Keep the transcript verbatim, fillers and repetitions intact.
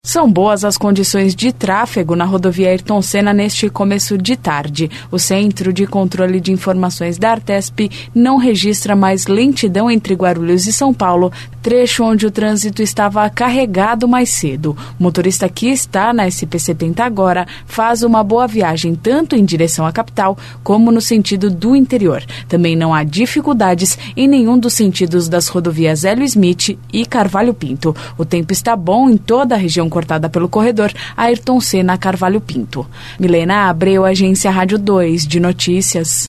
São boas as condições de tráfego na rodovia Ayrton Senna neste começo de tarde. O Centro de Controle de Informações da Artesp não registra mais lentidão entre Guarulhos e São Paulo, trecho onde o trânsito estava carregado mais cedo. O motorista que está na S P setenta agora faz uma boa viagem tanto em direção à capital como no sentido do interior. Também não há dificuldades em nenhum dos sentidos das rodovias Hélio Smith e Carvalho Pinto. O tempo está bom em toda a região cortada pelo corredor Ayrton Senna Carvalho Pinto. Milena Abreu, Agência Rádio dois de Notícias.